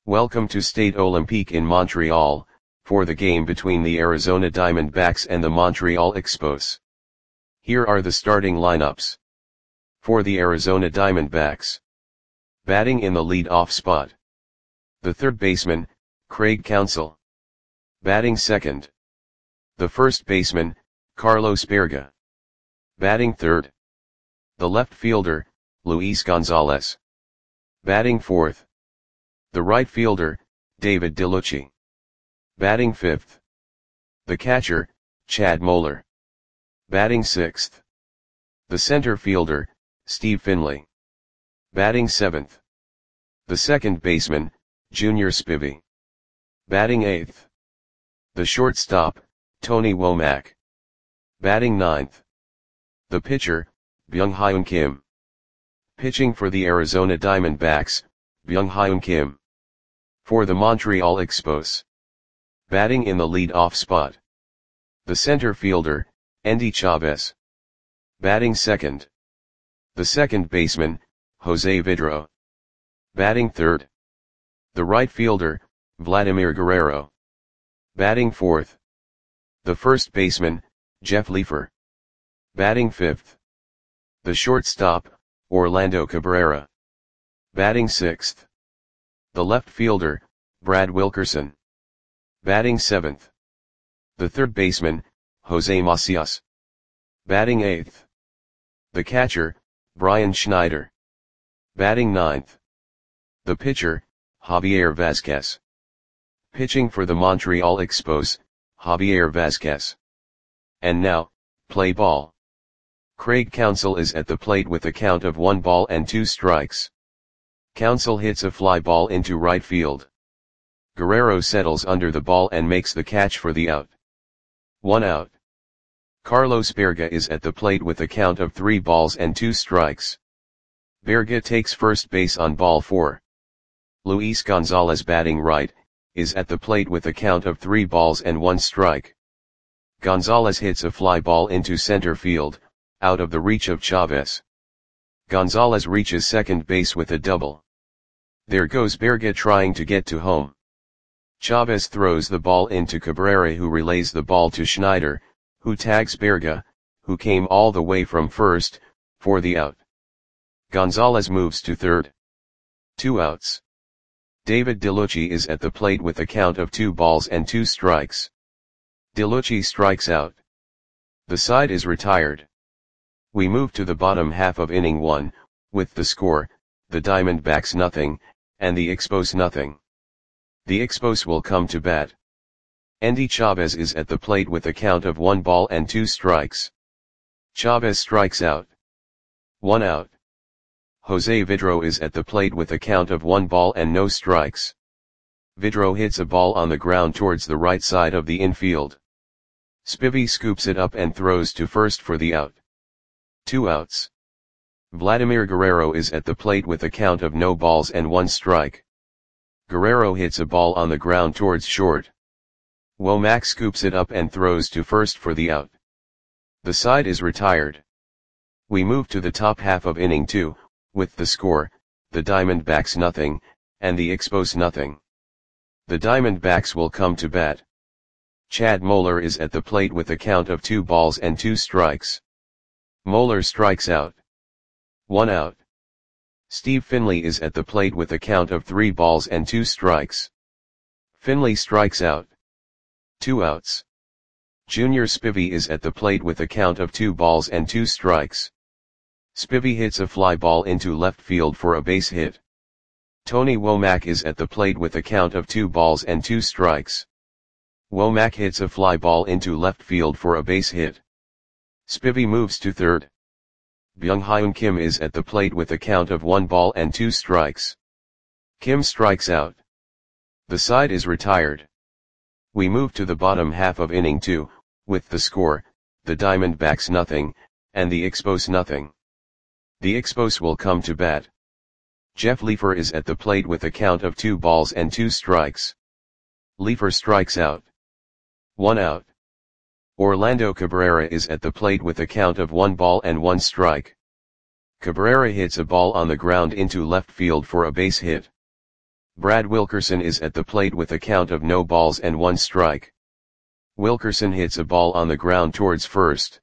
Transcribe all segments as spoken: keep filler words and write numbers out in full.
Welcome to Stade Olympique in Montreal, for the game between the Arizona Diamondbacks and the Montreal Expos. Here are the starting lineups. For the Arizona Diamondbacks. Batting in the lead-off spot. The third baseman, Craig Counsell. Batting second. The first baseman, Carlos Baerga. Batting third. The left fielder, Luis Gonzalez. Batting fourth. The right fielder, David DeLucci. Batting fifth. The catcher, Chad Moeller. Batting sixth. The center fielder, Steve Finley. Batting seventh. The second baseman, Junior Spivey. Batting eighth. The shortstop, Tony Womack. Batting ninth. The pitcher, Byung-Hyun Kim. Pitching for the Arizona Diamondbacks, Byung-Hyun Kim. For the Montreal Expos. Batting in the lead-off spot. The center fielder, Endy Chavez. Batting second. The second baseman, Jose Vidro. Batting third. The right fielder, Vladimir Guerrero. Batting fourth. The first baseman, Jeff Leefer. Batting fifth. The shortstop, Orlando Cabrera. Batting sixth. The left fielder, Brad Wilkerson. Batting seventh. The third baseman, Jose Macias. Batting eighth. The catcher, Brian Schneider. Batting ninth. The pitcher, Javier Vazquez. Pitching for the Montreal Expos, Javier Vazquez. And now, play ball. Craig Counsell is at the plate with a count of one ball and two strikes. Counsell hits a fly ball into right field. Guerrero settles under the ball and makes the catch for the out. One out. Carlos Baerga is at the plate with a count of three balls and two strikes. Baerga takes first base on ball four. Luis Gonzalez, batting right, is at the plate with a count of three balls and one strike. Gonzalez hits a fly ball into center field, out of the reach of Chavez. Gonzalez reaches second base with a double. There goes Baerga trying to get to home. Chavez throws the ball into Cabrera, who relays the ball to Schneider, who tags Baerga, who came all the way from first, for the out. Gonzalez moves to third. Two outs. David DeLucci is at the plate with a count of two balls and two strikes. DeLucci strikes out. The side is retired. We move to the bottom half of inning one, with the score, the Diamondbacks nothing, and the Expos nothing. The Expos will come to bat. Endy Chavez is at the plate with a count of one ball and two strikes. Chavez strikes out. One out. Jose Vidro is at the plate with a count of one ball and no strikes. Vidro hits a ball on the ground towards the right side of the infield. Spivey scoops it up and throws to first for the out. Two outs. Vladimir Guerrero is at the plate with a count of no balls and one strike. Guerrero hits a ball on the ground towards short. Womack scoops it up and throws to first for the out. The side is retired. We move to the top half of inning two, with the score, the Diamondbacks nothing, and the Expos nothing. The Diamondbacks will come to bat. Chad Moeller is at the plate with a count of two balls and two strikes. Moeller strikes out. One out. Steve Finley is at the plate with a count of three balls and two strikes. Finley strikes out. Two outs. Junior Spivey is at the plate with a count of two balls and two strikes. Spivey hits a fly ball into left field for a base hit. Tony Womack is at the plate with a count of two balls and two strikes. Womack hits a fly ball into left field for a base hit. Spivey moves to third. Byung-Hyun Kim is at the plate with a count of one ball and two strikes. Kim strikes out. The side is retired. We move to the bottom half of inning two, with the score, the Diamondbacks nothing, and the Expos nothing. The Expos will come to bat. Jeff Leefer is at the plate with a count of two balls and two strikes. Leefer strikes out. One out. Orlando Cabrera is at the plate with a count of one ball and one strike. Cabrera hits a ball on the ground into left field for a base hit. Brad Wilkerson is at the plate with a count of no balls and one strike. Wilkerson hits a ball on the ground towards first.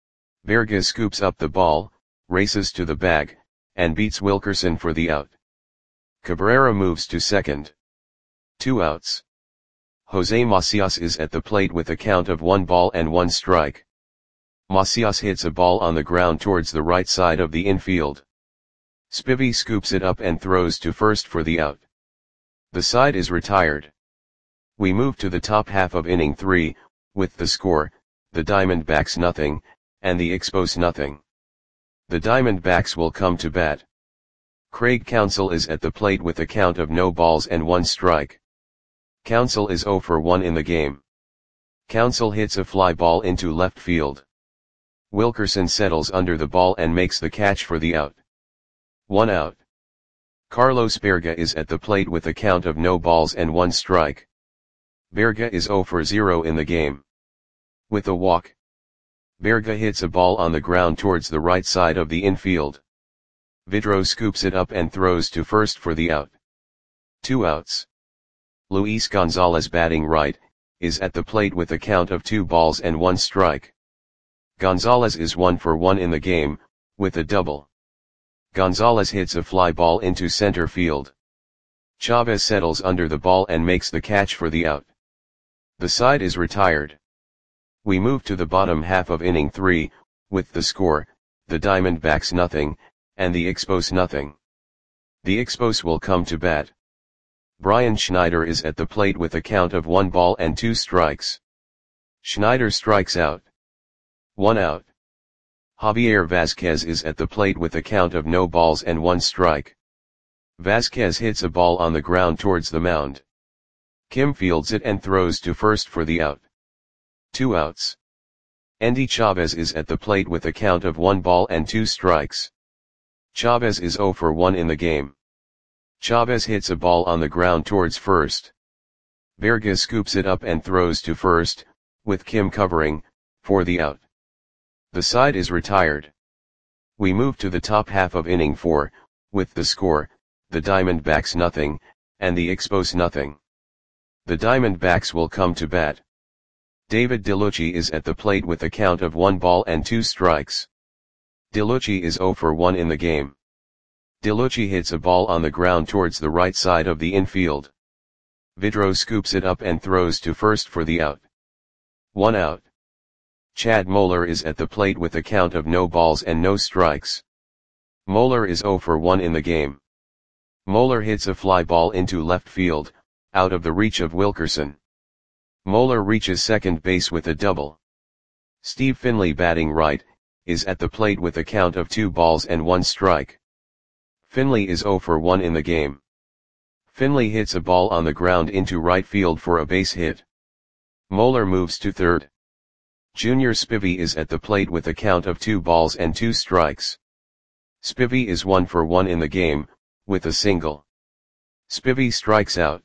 Berga scoops up the ball, races to the bag, and beats Wilkerson for the out. Cabrera moves to second. Two outs. Jose Macias is at the plate with a count of one ball and one strike. Macias hits a ball on the ground towards the right side of the infield. Spivey scoops it up and throws to first for the out. The side is retired. We move to the top half of inning three, with the score, the Diamondbacks nothing, and the Expos nothing. The Diamondbacks will come to bat. Craig Counsell is at the plate with a count of no balls and one strike. Counsell is oh for one in the game. Counsell hits a fly ball into left field. Wilkerson settles under the ball and makes the catch for the out. One out. Carlos Berga is at the plate with a count of no balls and one strike. Berga is oh for zero in the game. With a walk, Berga hits a ball on the ground towards the right side of the infield. Vidro scoops it up and throws to first for the out. Two outs. Luis Gonzalez, batting right, is at the plate with a count of two balls and one strike. Gonzalez is one for one in the game, with a double. Gonzalez hits a fly ball into center field. Chavez settles under the ball and makes the catch for the out. The side is retired. We move to the bottom half of inning three, with the score, the Diamondbacks nothing, and the Expos nothing. The Expos will come to bat. Brian Schneider is at the plate with a count of one ball and two strikes. Schneider strikes out. One out. Javier Vazquez is at the plate with a count of no balls and one strike. Vazquez hits a ball on the ground towards the mound. Kim fields it and throws to first for the out. Two outs. Endy Chavez is at the plate with a count of one ball and two strikes. Chavez is oh for one in the game. Chavez hits a ball on the ground towards first. Berga scoops it up and throws to first, with Kim covering, for the out. The side is retired. We move to the top half of inning four, with the score, the Diamondbacks nothing, and the Expos nothing. The Diamondbacks will come to bat. David DeLucci is at the plate with a count of one ball and two strikes. DeLucci is oh for one in the game. DeLucci hits a ball on the ground towards the right side of the infield. Vidro scoops it up and throws to first for the out. One out. Chad Moeller is at the plate with a count of no balls and no strikes. Moeller is oh for one in the game. Moeller hits a fly ball into left field, out of the reach of Wilkerson. Moeller reaches second base with a double. Steve Finley, batting right, is at the plate with a count of two balls and one strike. Finley is oh for one in the game. Finley hits a ball on the ground into right field for a base hit. Moeller moves to third. Junior Spivey is at the plate with a count of two balls and two strikes. Spivey is one for one in the game, with a single. Spivey strikes out.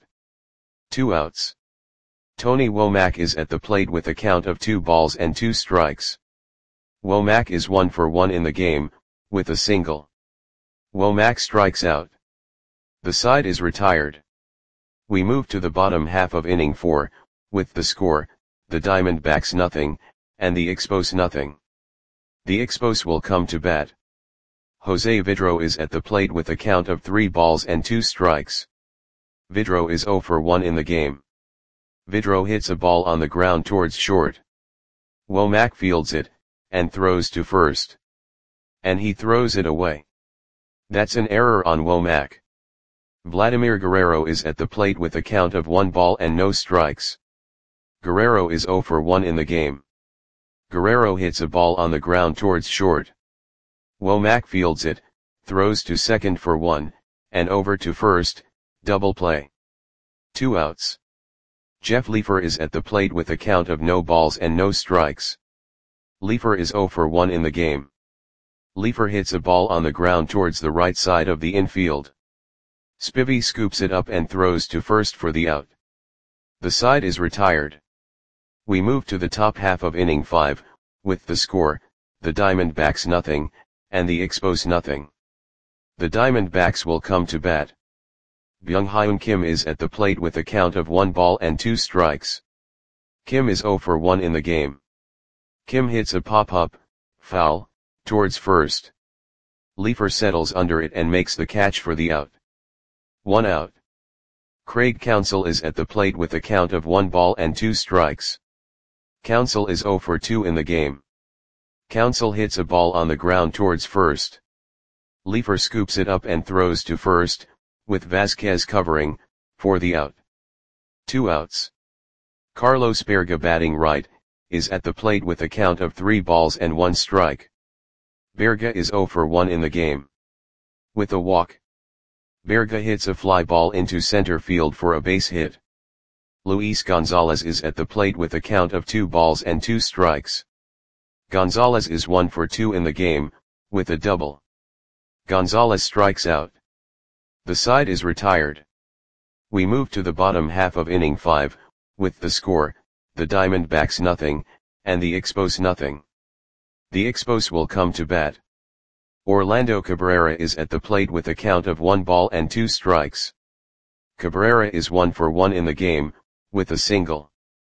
Two outs. Tony Womack is at the plate with a count of two balls and two strikes. Womack is one for one in the game, with a single. Womack strikes out. The side is retired. We move to the bottom half of inning four, with the score, the Diamondbacks nothing, and the Expos nothing. The Expos will come to bat. Jose Vidro is at the plate with a count of three balls and two strikes. Vidro is oh for one in the game. Vidro hits a ball on the ground towards short. Womack fields it, and throws to first. And he throws it away. That's an error on Womack. Vladimir Guerrero is at the plate with a count of one ball and no strikes. Guerrero is oh for one in the game. Guerrero hits a ball on the ground towards short. Womack fields it, throws to second for one, and over to first, double play. Two outs. Jeff Leefer is at the plate with a count of no balls and no strikes. Leefer is oh for one in the game. Leefer hits a ball on the ground towards the right side of the infield. Spivey scoops it up and throws to first for the out. The side is retired. We move to the top half of inning five, with the score, the Diamondbacks nothing, and the Expos nothing. The Diamondbacks will come to bat. Byung-hyun Kim is at the plate with a count of one ball and two strikes. Kim is zero for one in the game. Kim hits a pop-up, foul, towards first. Leifer settles under it and makes the catch for the out. One out. Craig Counsell is at the plate with a count of one ball and two strikes. Counsell is zero for two in the game. Counsell hits a ball on the ground towards first. Leifer scoops it up and throws to first, with Vasquez covering, for the out. Two outs. Carlos Berga batting right, is at the plate with a count of three balls and one strike. Berga is zero for one in the game. With a walk. Berga hits a fly ball into center field for a base hit. Luis Gonzalez is at the plate with a count of two balls and two strikes. Gonzalez is one for two in the game, with a double. Gonzalez strikes out. The side is retired. We move to the bottom half of inning five, with the score, the Diamondbacks nothing, and the Expos nothing. The Expos will come to bat. Orlando Cabrera is at the plate with a count of one ball and two strikes. Cabrera is one for one in the game, with a single.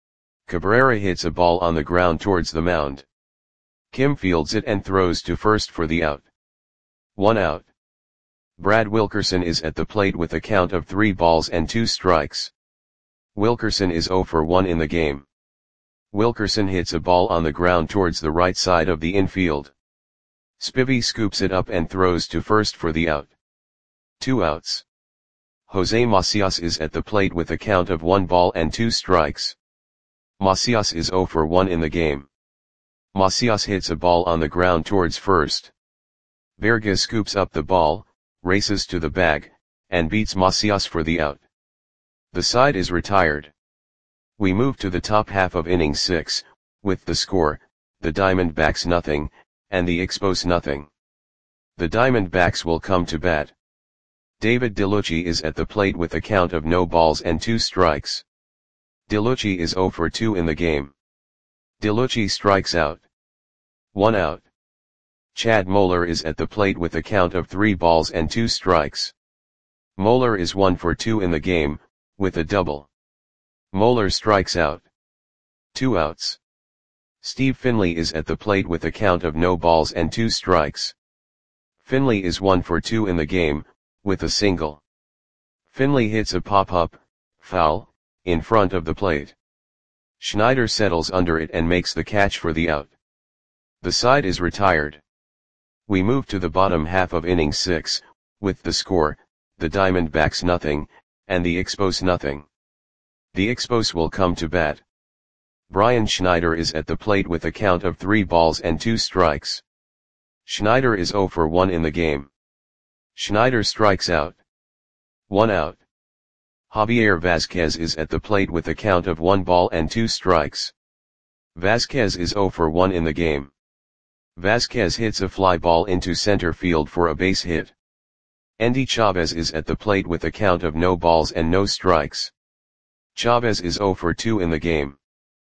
Cabrera hits a ball on the ground towards the mound. Kim fields it and throws to first for the out. One out. Brad Wilkerson is at the plate with a count of three balls and two strikes. Wilkerson is zero for one in the game. Wilkerson hits a ball on the ground towards the right side of the infield. Spivey scoops it up and throws to first for the out. Two outs. Jose Macias is at the plate with a count of one ball and two strikes. Macias is zero for one in the game. Macias hits a ball on the ground towards first. Berga scoops up the ball, races to the bag, and beats Macias for the out. The side is retired. We move to the top half of inning six, with the score, the Diamondbacks nothing, and the Expos nothing. The Diamondbacks will come to bat. David DeLucci is at the plate with a count of no balls and two strikes. DeLucci is zero for two in the game. DeLucci strikes out. One out. Chad Moeller is at the plate with a count of three balls and two strikes. Moeller is one for two in the game, with a double. Moeller strikes out. Two outs. Steve Finley is at the plate with a count of no balls and two strikes. Finley is one for two in the game, with a single. Finley hits a pop-up, foul, in front of the plate. Schneider settles under it and makes the catch for the out. The side is retired. We move to the bottom half of inning six, with the score, the Diamondbacks nothing, and the Expos nothing. The Expos will come to bat. Brian Schneider is at the plate with a count of three balls and two strikes. Schneider is zero for one in the game. Schneider strikes out. One out. Javier Vasquez is at the plate with a count of one ball and two strikes. Vasquez is zero for one in the game. Vasquez hits a fly ball into center field for a base hit. Endy Chavez is at the plate with a count of no balls and no strikes. Chavez is zero for two in the game.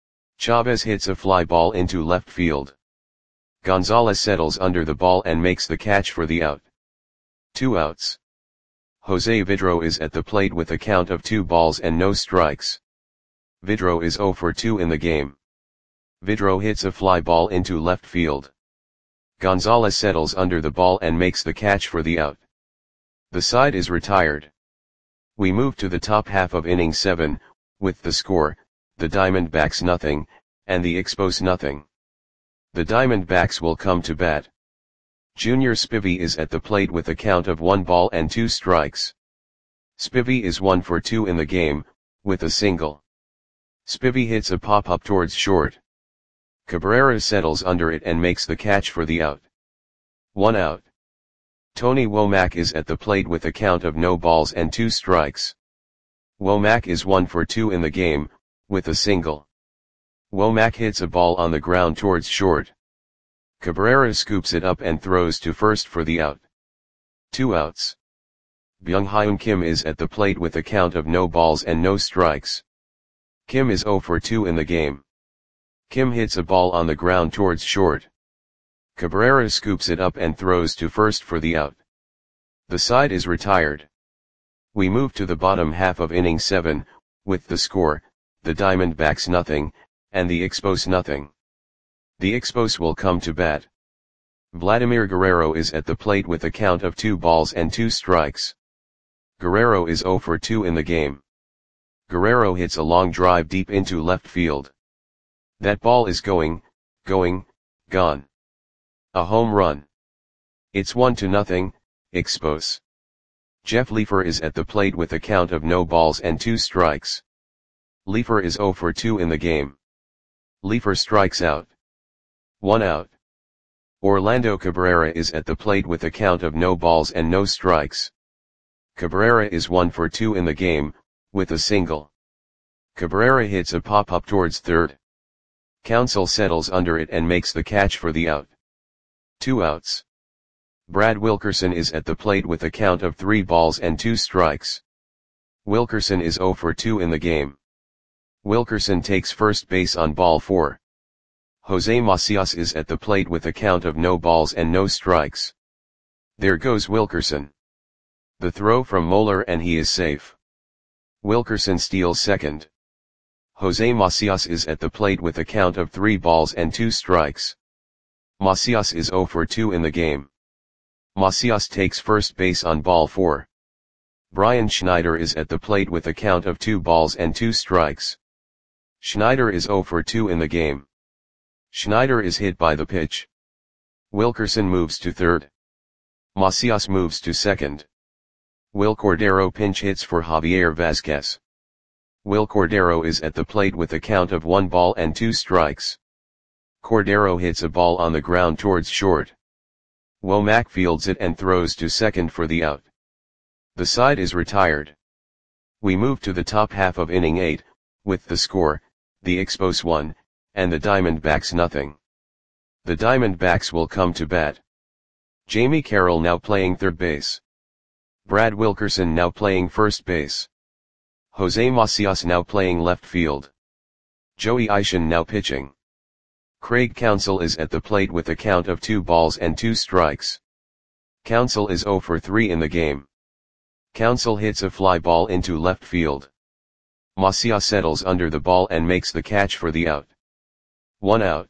Chavez hits a fly ball into left field. Gonzalez settles under the ball and makes the catch for the out. Two outs. Jose Vidro is at the plate with a count of two balls and no strikes. Vidro is zero for two in the game. Vidro hits a fly ball into left field. Gonzalez settles under the ball and makes the catch for the out. The side is retired. We move to the top half of inning seven, with the score, the Diamondbacks nothing, and the Expos nothing. The Diamondbacks will come to bat. Junior Spivey is at the plate with a count of one ball and two strikes. Spivey is one for two in the game, with a single. Spivey hits a pop-up towards short. Cabrera settles under it and makes the catch for the out. One out. Tony Womack is at the plate with a count of no balls and two strikes. Womack is one for two in the game, with a single. Womack hits a ball on the ground towards short. Cabrera scoops it up and throws to first for the out. Two outs. Byung-hyun Kim is at the plate with a count of no balls and no strikes. Kim is zero for two in the game. Kim hits a ball on the ground towards short. Cabrera scoops it up and throws to first for the out. The side is retired. We move to the bottom half of inning seven, with the score, the Diamondbacks nothing, and the Expos nothing. The Expos will come to bat. Vladimir Guerrero is at the plate with a count of two balls and two strikes. Guerrero is oh for two in the game. Guerrero hits a long drive deep into left field. That ball is going, going, gone. A home run. It's one to nothing, Expos. Jeff Leefer is at the plate with a count of no balls and two strikes. Leefer is oh for two in the game. Leefer strikes out. One out. Orlando Cabrera is at the plate with a count of no balls and no strikes. Cabrera is one for two in the game, with a single. Cabrera hits a pop-up towards third. Counsell settles under it and makes the catch for the out. Two outs. Brad Wilkerson is at the plate with a count of three balls and two strikes. Wilkerson is oh for two in the game. Wilkerson takes first base on ball four. Jose Macias is at the plate with a count of no balls and no strikes. There goes Wilkerson. The throw from Moeller and he is safe. Wilkerson steals second. Jose Macias is at the plate with a count of three balls and two strikes. Macias is oh for two in the game. Macias takes first base on ball four. Brian Schneider is at the plate with a count of two balls and two strikes. Schneider is oh for two in the game. Schneider is hit by the pitch. Wilkerson moves to third. Macias moves to second. Will Cordero pinch hits for Javier Vazquez. Will Cordero is at the plate with a count of one ball and two strikes. Cordero hits a ball on the ground towards short. Womack fields it and throws to second for the out. The side is retired. We move to the top half of inning eight, with the score, the Expos one, and the Diamondbacks nothing. The Diamondbacks will come to bat. Jamie Carroll now playing third base. Brad Wilkerson now playing first base. Jose Macias now playing left field. Joey Isham now pitching. Craig Counsell is at the plate with a count of two balls and two strikes. Counsell is oh for three in the game. Counsell hits a fly ball into left field. Macias settles under the ball and makes the catch for the out. One out.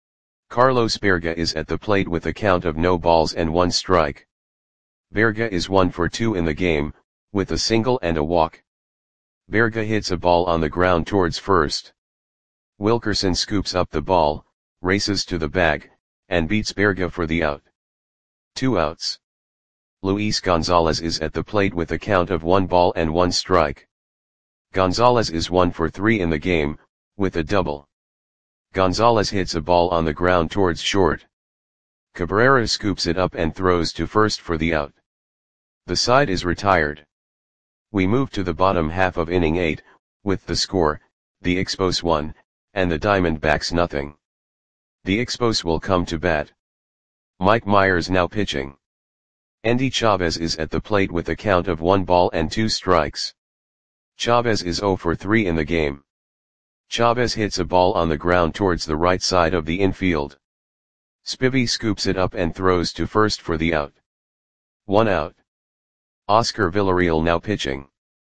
Carlos Berga is at the plate with a count of no balls and one strike. Berga is one for two in the game, with a single and a walk. Berga hits a ball on the ground towards first. Wilkerson scoops up the ball, races to the bag, and beats Berga for the out. Two outs. Luis Gonzalez is at the plate with a count of one ball and one strike. Gonzalez is one for three in the game, with a double. Gonzalez hits a ball on the ground towards short. Cabrera scoops it up and throws to first for the out. The side is retired. We move to the bottom half of inning eight, with the score, the Expos one, and the Diamondbacks nothing. The Expos will come to bat. Mike Myers now pitching. Endy Chavez is at the plate with a count of one ball and two strikes. Chavez is oh for three in the game. Chavez hits a ball on the ground towards the right side of the infield. Spivey scoops it up and throws to first for the out. One out. Oscar Villarreal now pitching.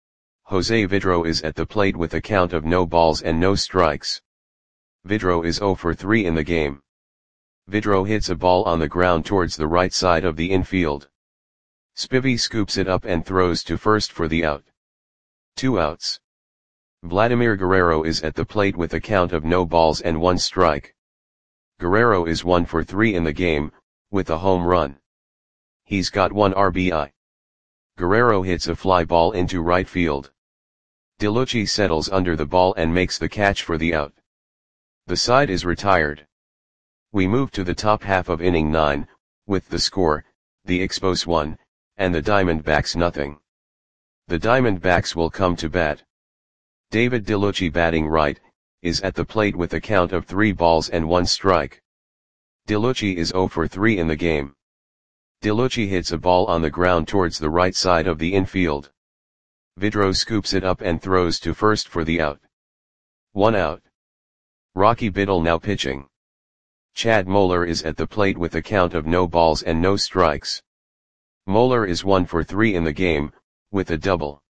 Jose Vidro is at the plate with a count of no balls and no strikes. Vidro is oh for three in the game. Vidro hits a ball on the ground towards the right side of the infield. Spivey scoops it up and throws to first for the out. Two outs. Vladimir Guerrero is at the plate with a count of no balls and one strike. Guerrero is one for three in the game, with a home run. He's got one R B I. Guerrero hits a fly ball into right field. DeLucci settles under the ball and makes the catch for the out. The side is retired. We move to the top half of inning nine, with the score, the Expos one, and the Diamondbacks nothing. The Diamondbacks will come to bat. David DeLucci batting right, is at the plate with a count of three balls and one strike. DeLucci is oh for three in the game. DeLucci hits a ball on the ground towards the right side of the infield. Vidro scoops it up and throws to first for the out. One out. Rocky Biddle now pitching. Chad Moeller is at the plate with a count of no balls and no strikes. Moeller is one for three in the game, with a double.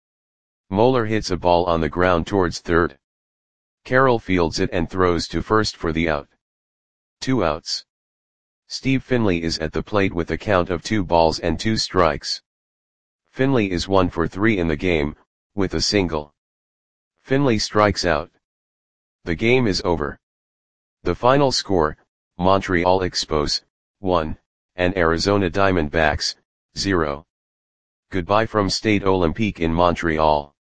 Moeller hits a ball on the ground towards third. Carroll fields it and throws to first for the out. Two outs. Steve Finley is at the plate with a count of two balls and two strikes. Finley is one for three in the game, with a single. Finley strikes out. The game is over. The final score, Montreal Expos, one, and Arizona Diamondbacks, zero. Goodbye from Stade Olympique in Montreal.